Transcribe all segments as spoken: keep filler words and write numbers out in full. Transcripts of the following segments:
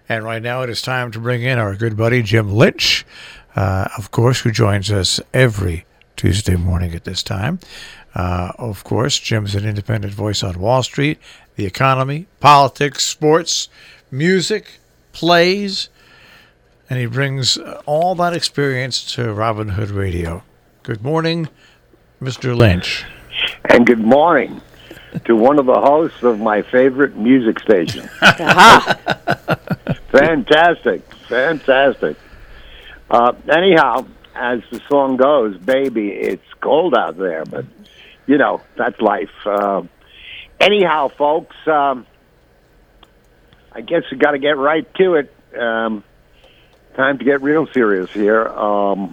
And right now it is time to bring in our good buddy Jim Lynch, uh, of course, who joins us every Tuesday morning at this time. Uh, of course, Jim's an independent voice on Wall Street, the economy, politics, sports, music, plays, and he brings all that experience to Robin Hood Radio. Good morning, Mister Lynch. And good morning to one of the hosts of my favorite music station. Fantastic, fantastic. Uh, anyhow, as the song goes, baby, it's cold out there, but, you know, that's life. Uh, anyhow, folks, um, I guess we got to get right to it. Um, time to get real serious here. Um,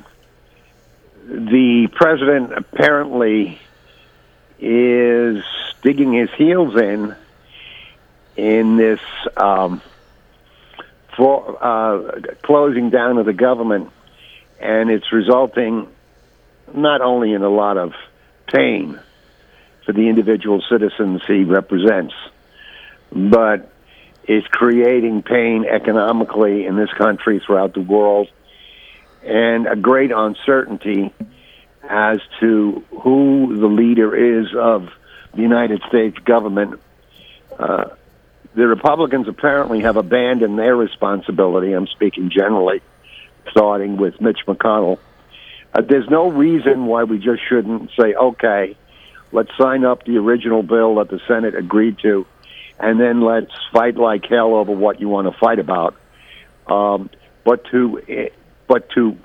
the president apparently is digging his heels in in this um, for uh, closing down of the government, and it's resulting not only in a lot of pain for the individual citizens he represents, but is creating pain economically in this country, throughout the world, and a great uncertainty as to who the leader is of the United States government. Uh, the Republicans apparently have abandoned their responsibility. I'm speaking generally, starting with Mitch McConnell. Uh, there's no reason why we just shouldn't say, okay, let's sign up the original bill that the Senate agreed to, and then let's fight like hell over what you want to fight about. Um, but to but to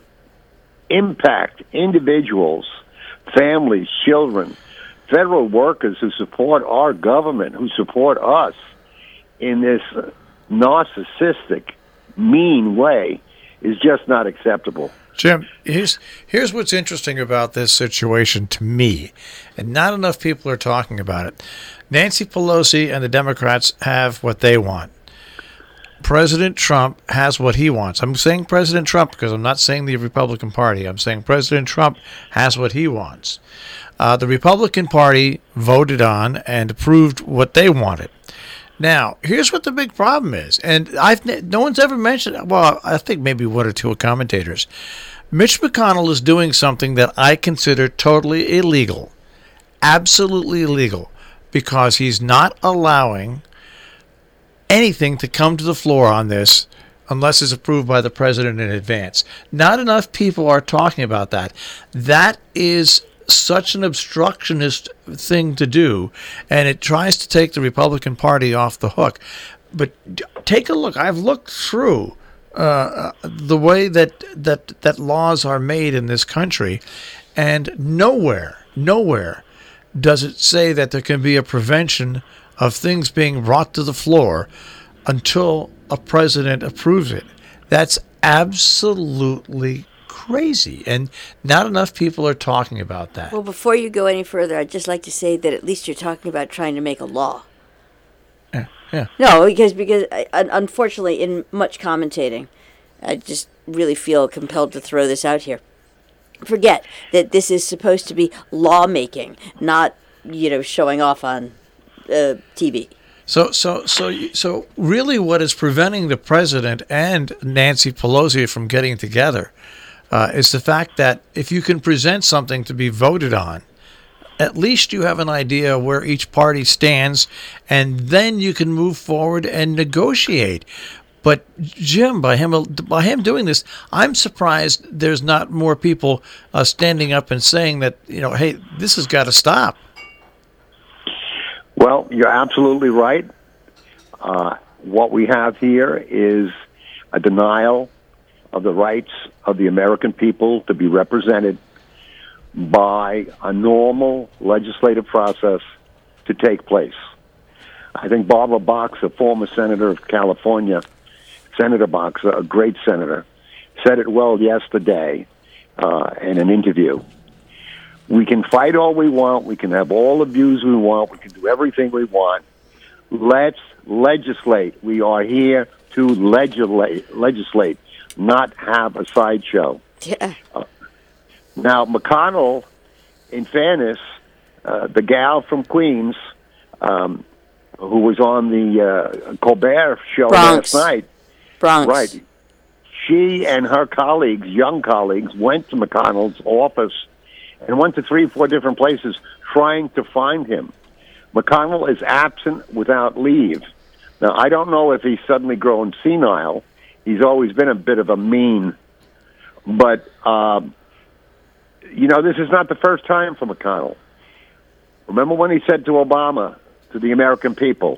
impact individuals, families, children, federal workers who support our government, who support us in this narcissistic, mean way, is just not acceptable. Jim, here's, here's what's interesting about this situation to me, and not enough people are talking about it. Nancy Pelosi and the Democrats have what they want. President Trump has what he wants. I'm saying President Trump because I'm not saying the Republican Party. I'm saying President Trump has what he wants. Uh, the Republican Party voted on and approved what they wanted. Now, here's what the big problem is, and I've no one's ever mentioned. Well, I think maybe one or two commentators. Mitch McConnell is doing something that I consider totally illegal, absolutely illegal, because he's not allowing anything to come to the floor on this unless it's approved by the president in advance. Not enough people are talking about that. That is such an obstructionist thing to do, and it tries to take the Republican Party off the hook. But take a look. I've looked through uh, the way that, that, that laws are made in this country, and nowhere, nowhere does it say that there can be a prevention of things being brought to the floor until a president approves it. That's absolutely crazy, and not enough people are talking about that. Well, before you go any further, I'd just like to say that at least you're talking about trying to make a law. Yeah, yeah. No, because because I, unfortunately, in much commentating, I just really feel compelled to throw this out here. Forget that this is supposed to be lawmaking, not, you know, showing off on uh, T V. So, so, so, so, really, what is preventing the president and Nancy Pelosi from getting together uh, is the fact that if you can present something to be voted on, at least you have an idea where each party stands, and then you can move forward and negotiate. But Jim, by him by him doing this, I'm surprised there's not more people uh, standing up and saying that, you know, hey, this has got to stop. Well, you're absolutely right. Uh, what we have here is a denial of the rights of the American people to be represented by a normal legislative process to take place. I think Barbara Boxer, former senator of California, Senator Boxer, a great senator, said it well yesterday uh, in an interview. We can fight all we want. We can have all the views we want. We can do everything we want. Let's legislate. We are here to legislate, legislate, not have a sideshow. Yeah. Uh, now, McConnell, in fairness, uh, the gal from Queens, um, who was on the uh, Colbert show Bronx. last night, Bronx. Right. She and her colleagues, young colleagues, went to McConnell's office and went to three, four different places trying to find him. McConnell is absent without leave. Now, I don't know if he's suddenly grown senile. He's always been a bit of a mean. But, um, you know, this is not the first time for McConnell. Remember when he said to Obama, to the American people,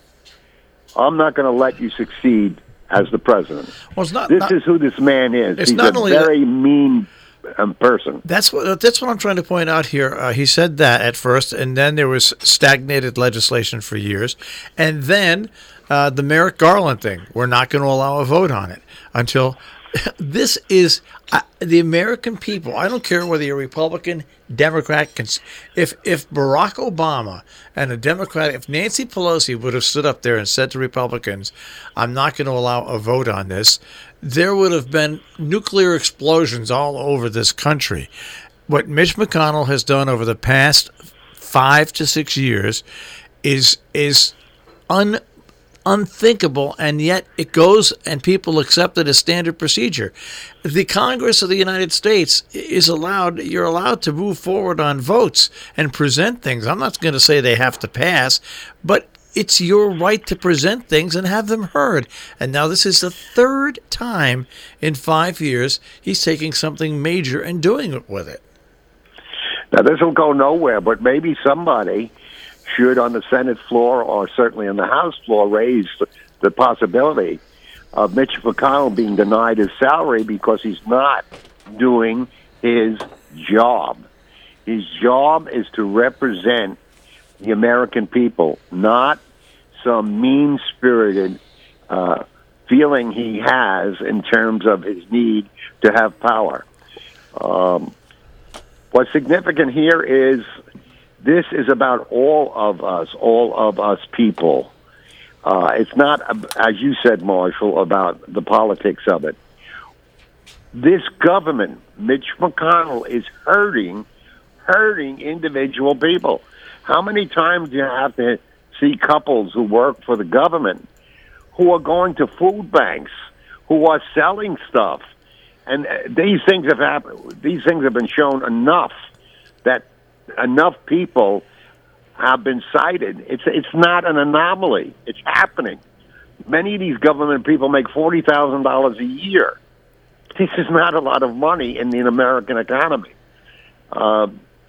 I'm not going to let you succeed as the president. Well, it's not, this not, is who this man is. It's He's not a only very that, mean um, person. That's what that's what I'm trying to point out here. Uh, he said that at first, and then there was stagnated legislation for years, and then uh, the Merrick Garland thing. We're not going to allow a vote on it until this is uh, the American people. I don't care whether you're Republican, Democrat. Cons- if if Barack Obama and a Democrat, if Nancy Pelosi would have stood up there and said to Republicans, "I'm not going to allow a vote on this," there would have been nuclear explosions all over this country. What Mitch McConnell has done over the past five to six years is is un. unthinkable, and yet it goes and people accept it as standard procedure. The Congress of the United States is allowed, you're allowed to move forward on votes and present things. I'm not going to say they have to pass, but it's your right to present things and have them heard. And now this is the third time in five years he's taking something major and doing it with it. Now, this will go nowhere, but maybe somebody should, on the Senate floor or certainly on the House floor, raise the possibility of Mitch McConnell being denied his salary because he's not doing his job. His job is to represent the American people, not some mean-spirited uh, feeling he has in terms of his need to have power. Um, what's significant here is this is about all of us, all of us people. Uh, it's not, as you said, Marshall, about the politics of it. This government, Mitch McConnell, is hurting, hurting individual people. How many times do you have to see couples who work for the government who are going to food banks, who are selling stuff? And these things have happened. These things have been shown enough that enough people have been cited. It's it's not an anomaly. It's happening. Many of these government people make forty thousand dollars a year. This is not a lot of money in the American economy. Uh,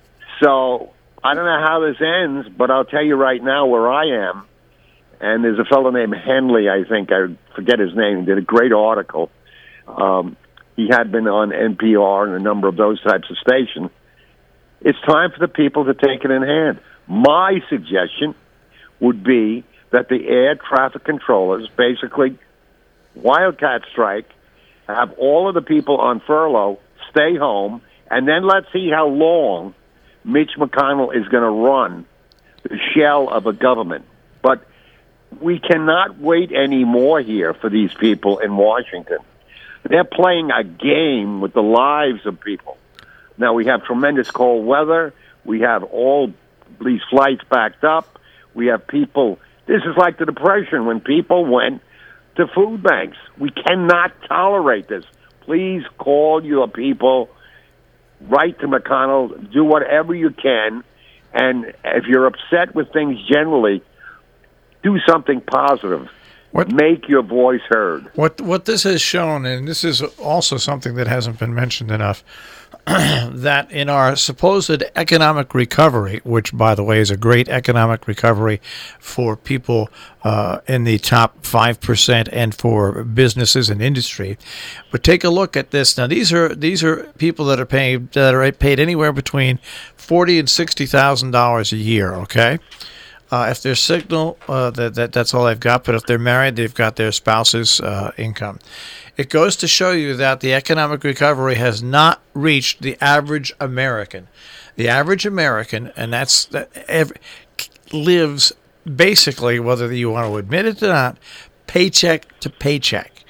so I don't know how this ends, but I'll tell you right now where I am. And there's a fellow named Henley, I think, I forget his name, he did a great article. Um, he had been on N P R and a number of those types of stations. It's time for the people to take it in hand. My suggestion would be that the air traffic controllers basically wildcat strike, have all of the people on furlough stay home, and then let's see how long Mitch McConnell is going to run the shell of a government. But we cannot wait anymore here for these people in Washington. They're playing a game with the lives of people. Now, we have tremendous cold weather. We have all these flights backed up. We have people. This is like the Depression when people went to food banks. We cannot tolerate this. Please call your people, write to McConnell, do whatever you can. And if you're upset with things generally, do something positive. What, Make your voice heard. What what this has shown, and this is also something that hasn't been mentioned enough, that in our supposed economic recovery, which, by the way, is a great economic recovery for people uh, in the top five percent and for businesses and industry, but take a look at this. Now, these are these are people that are paying that are paid anywhere between forty and sixty thousand dollars a year. Okay. Uh, if they're single, uh, that, that that's all they've got. But if they're married, they've got their spouse's uh, income. It goes to show you that the economic recovery has not reached the average American. The average American, and that's that every, lives basically, whether you want to admit it or not, paycheck to paycheck.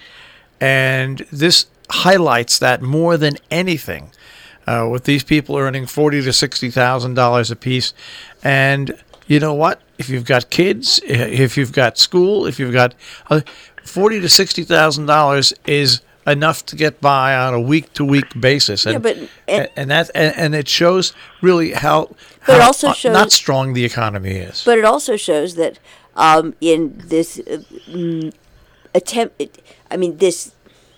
And this highlights that more than anything, uh, with these people earning forty to sixty thousand dollars apiece. And you know what? If you've got kids, if you've got school, if you've got, uh, forty to sixty thousand dollars is enough to get by on a week to week basis, and yeah, but, and, and that and, and it shows really how, but it how also shows, not strong the economy is. But it also shows that um, in this uh, mm, attempt, I mean this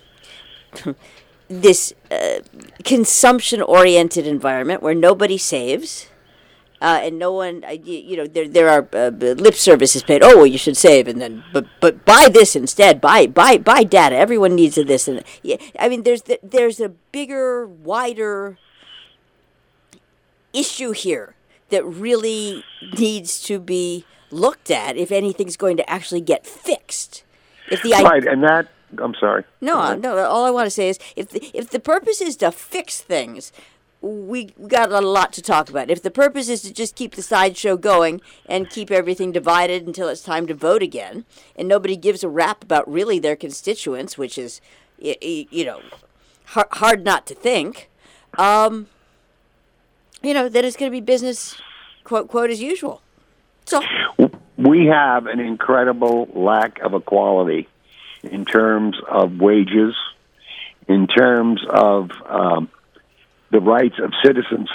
this uh, consumption oriented environment where nobody saves. Uh, and no one, uh, you, you know, there there are uh, lip services paid. Oh, well, you should save, and then, but but buy this instead. Buy buy buy data. Everyone needs of this, and yeah, I mean, there's the, there's a bigger, wider issue here that really needs to be looked at if anything's going to actually get fixed. If the right, and that I'm sorry. No, no. All I want to say is, if the, if the purpose is to fix things, we got a lot to talk about. If the purpose is to just keep the sideshow going and keep everything divided until it's time to vote again, and nobody gives a rap about really their constituents, which is, you know, hard not to think, um, you know, then it's going to be business, quote, quote, as usual. So we have an incredible lack of equality in terms of wages, in terms of um, the rights of citizens.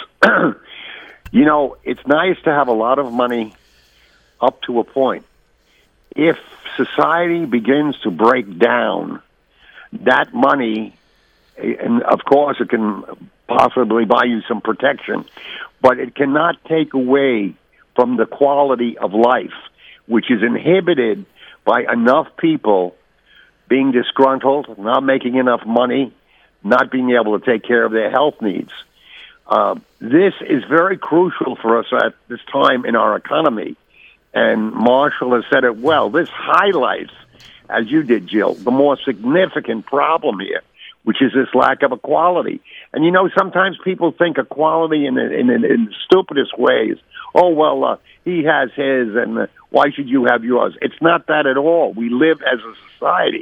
You know, it's nice to have a lot of money up to a point. If society begins to break down, that money, and of course it can possibly buy you some protection, but it cannot take away from the quality of life, which is inhibited by enough people being disgruntled, not making enough money, not being able to take care of their health needs. Uh, this is very crucial for us at this time in our economy. And Marshall has said it well. This highlights, as you did, Jill, the more significant problem here, which is this lack of equality. And, you know, sometimes people think equality in, in, in, in the stupidest ways. Oh, well, uh, he has his, and uh, why should you have yours? It's not that at all. We live as a society.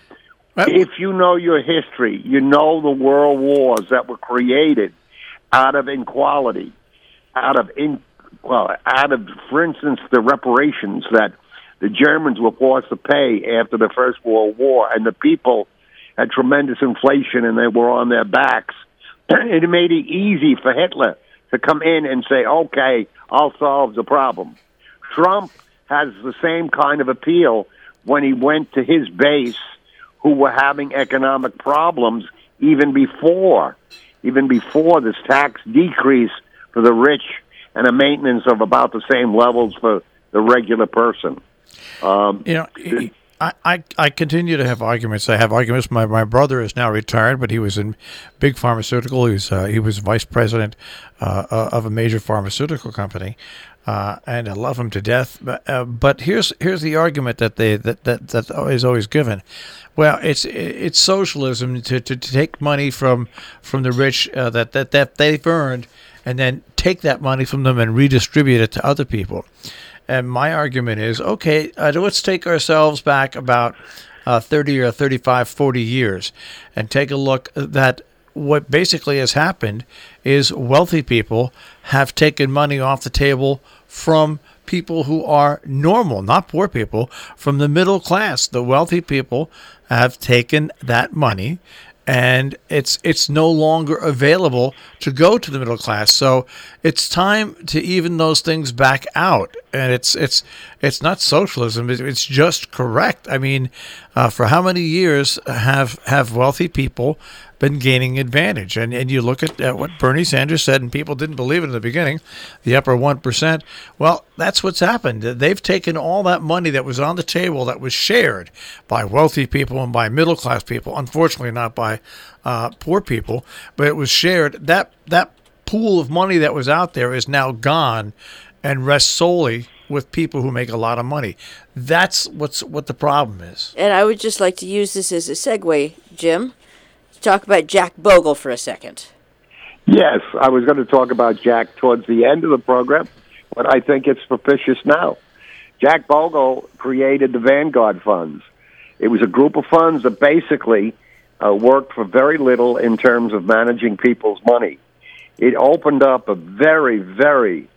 If you know your history, you know the world wars that were created out of inequality, out of, in, well, out of, for instance, the reparations that the Germans were forced to pay after the First World War, and the people had tremendous inflation and they were on their backs. It made it easy for Hitler to come in and say, okay, I'll solve the problem. Trump has the same kind of appeal when he went to his base, who were having economic problems even before, even before this tax decrease for the rich and a maintenance of about the same levels for the regular person. Um, you know, I, I, I continue to have arguments. I have arguments. My my brother is now retired, but he was in big pharmaceutical. He was uh, he was vice president uh, of a major pharmaceutical company. Uh, and I love him to death, but, uh, but here's here's the argument that they that, that, that is always given. Well, it's it's socialism to, to, to take money from from the rich uh, that, that that they've earned, and then take that money from them and redistribute it to other people. And my argument is, okay, uh, let's take ourselves back about uh, thirty or thirty-five, forty years, and take a look that. What basically has happened is wealthy people have taken money off the table from people who are normal, not poor people, from the middle class. The wealthy people have taken that money, and it's it's no longer available to go to the middle class. So it's time to even those things back out. And it's it's it's not socialism. It's just correct. I mean, uh, for how many years have have wealthy people been gaining advantage? And and you look at, at what Bernie Sanders said, and people didn't believe it in the beginning, the upper one percent. Well, that's what's happened. They've taken all that money that was on the table that was shared by wealthy people and by middle class people, unfortunately not by uh, poor people, but it was shared. That that pool of money that was out there is now gone and rests solely with people who make a lot of money. That's what's what the problem is. And I would just like to use this as a segue, Jim, to talk about Jack Bogle for a second. Yes, I was going to talk about Jack towards the end of the program, but I think it's propitious now. Jack Bogle created the Vanguard Funds. It was a group of funds that basically uh, worked for very little in terms of managing people's money. It opened up a very, very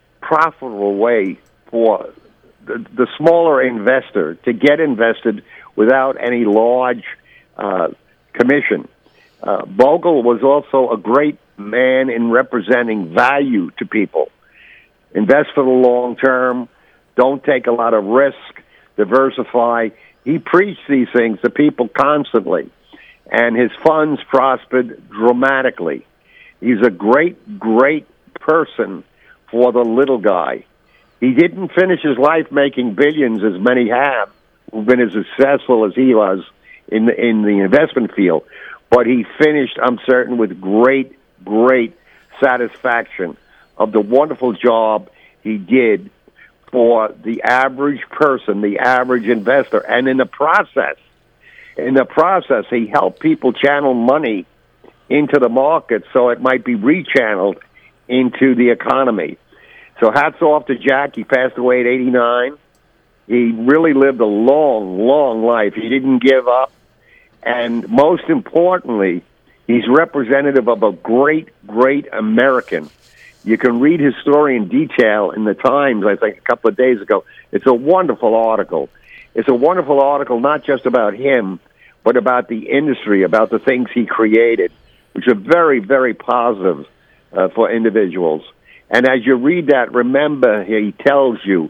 profitable way for the, the smaller investor to get invested without any large uh, commission. Uh, Bogle was also a great man in representing value to people. Invest for the long term. Don't take a lot of risk. Diversify. He preached these things to people constantly, and his funds prospered dramatically. He's a great, great person for the little guy. He didn't finish his life making billions, as many have, who've been as successful as he was in the, in the investment field, but he finished, I'm certain, with great, great satisfaction of the wonderful job he did for the average person, the average investor. And in the process, in the process, he helped people channel money into the market so it might be rechanneled into the economy. So hats off to Jack. He passed away at eighty-nine. He really lived a long, long life. He didn't give up. And most importantly, he's representative of a great, great American. You can read his story in detail in the Times, I think, a couple of days ago. It's a wonderful article. It's a wonderful article not just about him, but about the industry, about the things he created, which are very, very positive uh, for individuals. And as you read that, remember, he tells you,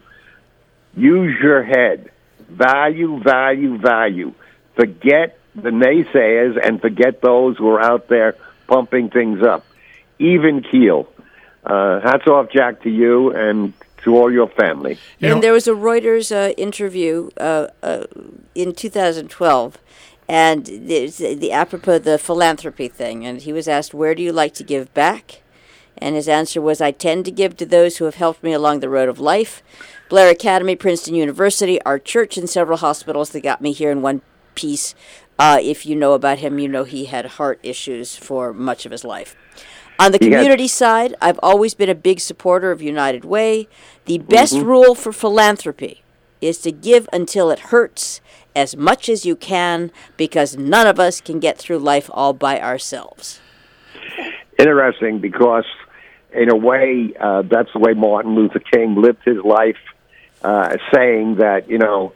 use your head. Value, value, value. Forget the naysayers and forget those who are out there pumping things up. Even keel. Uh, hats off, Jack, to you and to all your family. You and know, there was a Reuters uh, interview uh, uh, in two thousand twelve, and the, the apropos the philanthropy thing, and he was asked, where do you like to give back? And his answer was, I tend to give to those who have helped me along the road of life. Blair Academy, Princeton University, our church, and several hospitals that got me here in one piece. Uh, if you know about him, you know he had heart issues for much of his life. On the community side, I've always been a big supporter of United Way. The best mm-hmm. rule for philanthropy is to give until it hurts as much as you can, because none of us can get through life all by ourselves. Interesting, because in a way, uh, that's the way Martin Luther King lived his life, uh, saying that, you know,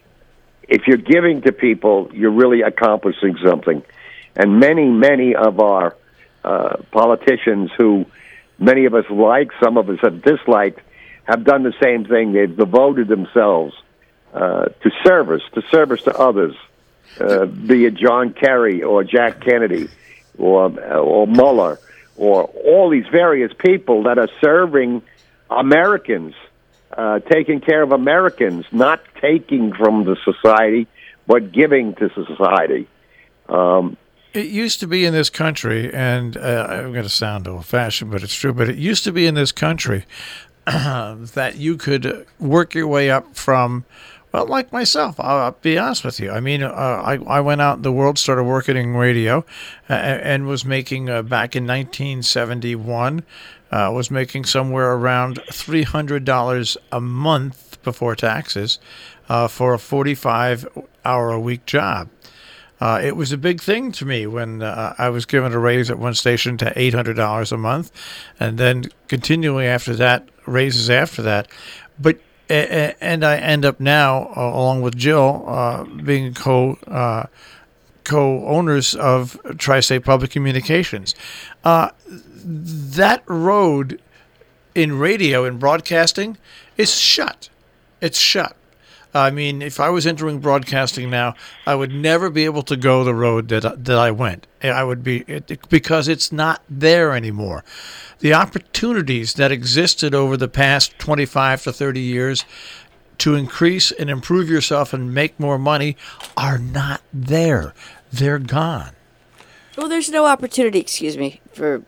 if you're giving to people, you're really accomplishing something. And many, many of our uh, politicians who many of us like, some of us have disliked, have done the same thing. They've devoted themselves uh, to service, to service to others, uh, be it John Kerry or Jack Kennedy or, or Mueller, or all these various people that are serving Americans, uh, taking care of Americans, not taking from the society, but giving to society. Um, it used to be in this country, and uh, I'm going to sound old-fashioned, but it's true, but it used to be in this country uh, that you could work your way up from, well, like myself, I'll be honest with you. I mean, uh, I, I went out in the world, started working in radio, uh, and was making, uh, back in nineteen seventy-one, uh, was making somewhere around three hundred dollars a month before taxes uh, for a forty-five hour a week job. Uh, it was a big thing to me when uh, I was given a raise at one station to eight hundred dollars a month, and then continually after that, raises after that. But And I end up now, uh, along with Jill, uh, being co uh, co-owners of Tri-State Public Communications. Uh, that road in radio and broadcasting is shut. It's shut. I mean, if I was entering broadcasting now, I would never be able to go the road that that I went. I would be it, because it's not there anymore. The opportunities that existed over the past twenty-five to thirty years to increase and improve yourself and make more money are not there. They're gone. Well, there's no opportunity, excuse me, for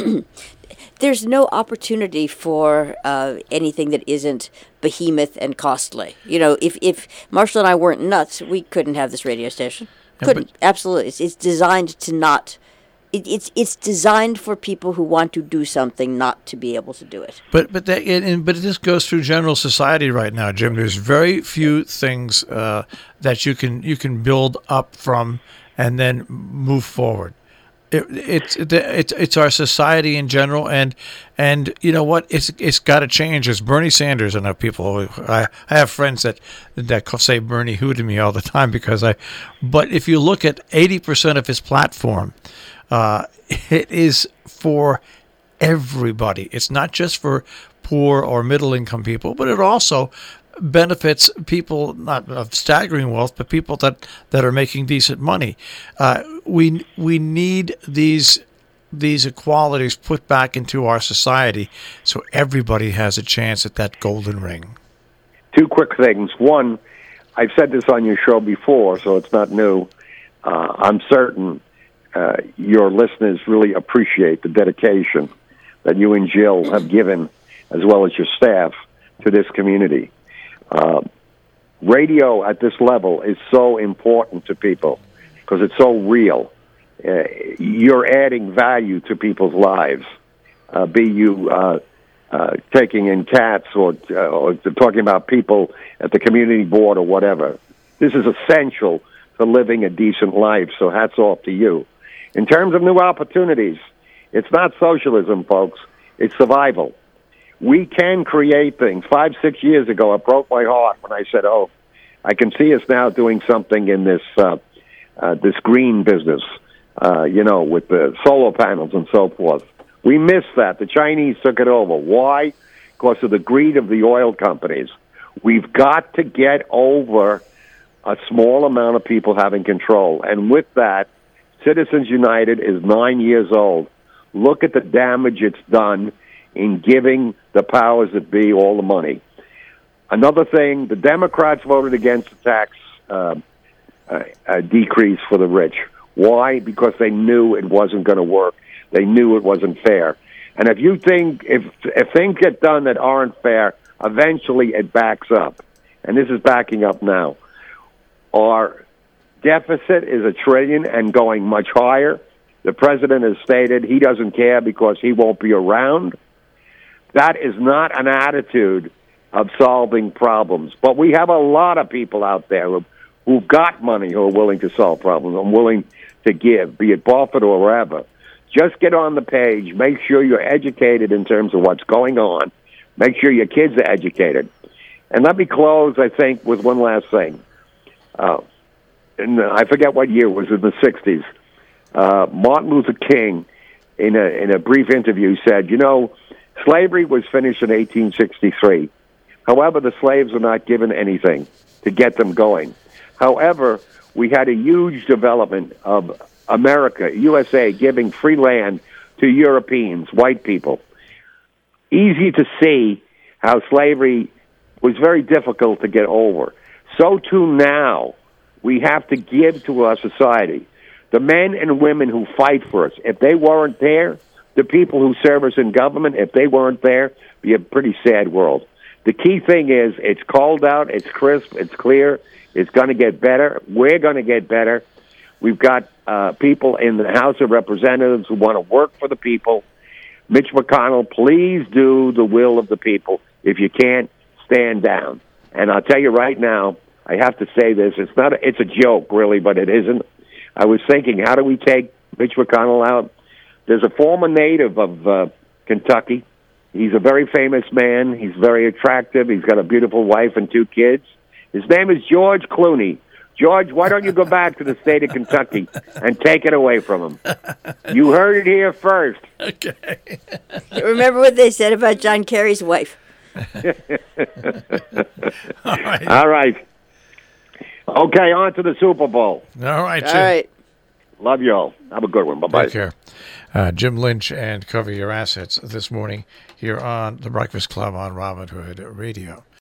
there's no opportunity for uh, anything that isn't behemoth and costly. You know, if, if Marshall and I weren't nuts, we couldn't have this radio station. Couldn't. Yeah, but, absolutely. It's, it's designed to not... It, it's it's designed for people who want to do something, not to be able to do it. But but that and, but this goes through general society right now, Jim. There's very few things uh, that you can you can build up from and then move forward. It, it's it, it's it's our society in general, and and you know what? It's it's got to change. As Bernie Sanders, I know people. I I have friends that that say Bernie who to me all the time because I. But if you look at eighty percent of his platform, uh, it is for everybody. It's not just for poor or middle income people, but it also benefits people not of staggering wealth, but people that, that are making decent money. Uh, we we need these these equalities put back into our society so everybody has a chance at that golden ring. Two quick things. One, I've said this on your show before, so it's not new. Uh, I'm certain uh, your listeners really appreciate the dedication that you and Jill have given, as well as your staff, to this community. Uh, radio at this level is so important to people because it's so real. Uh, you're adding value to people's lives, uh, be you uh, uh, taking in cats or, uh, or talking about people at the community board or whatever. This is essential to living a decent life, so hats off to you. In terms of new opportunities, it's not socialism, folks. It's survival. We can create things. Five, six years ago, it broke my heart when I said, oh, I can see us now doing something in this uh, uh, this green business, uh, you know, with the solar panels and so forth. We missed that. The Chinese took it over. Why? Because of the greed of the oil companies. We've got to get over a small amount of people having control. And with that, Citizens United is nine years old. Look at the damage it's done in giving the powers that be all the money. Another thing, the Democrats voted against the tax uh, uh, uh, decrease for the rich. Why? Because they knew it wasn't going to work. They knew it wasn't fair. And if you think, if, if things get done that aren't fair, eventually it backs up. And this is backing up now. Our deficit is a trillion and going much higher. The president has stated he doesn't care because he won't be around. That is not an attitude of solving problems. But we have a lot of people out there who, who've got money who are willing to solve problems and willing to give, be it Buffett or wherever. Just get on the page. Make sure you're educated in terms of what's going on. Make sure your kids are educated. And let me close, I think, with one last thing. Uh, and I forget what year it was, in the sixties. Uh, Martin Luther King, in a, in a brief interview, said, you know, slavery was finished in eighteen sixty-three. However, the slaves were not given anything to get them going. However, we had a huge development of America, U S A, giving free land to Europeans, white people. Easy to see how slavery was very difficult to get over. So too now, we have to give to our society. The men and women who fight for us, if they weren't there, the people who serve us in government, if they weren't there, it'd be a pretty sad world. The key thing is it's cold out, it's crisp, it's clear, it's going to get better. We're going to get better. We've got uh, people in the House of Representatives who want to work for the people. Mitch McConnell, please do the will of the people. If you can't, stand down. And I'll tell you right now, I have to say this, it's not a, it's a joke, really, but it isn't. I was thinking, how do we take Mitch McConnell out? There's a former native of uh, Kentucky. He's a very famous man. He's very attractive. He's got a beautiful wife and two kids. His name is George Clooney. George, why don't you go back to the state of Kentucky and take it away from him? You heard it here first. Okay. Remember what they said about John Kerry's wife. All right. All right. Okay, on to the Super Bowl. All right, Jim. All right. Love you all. Have a good one. Bye-bye. Take care. Uh, Jim Lynch and Cover Your Assets this morning here on The Breakfast Club on Robin Hood Radio.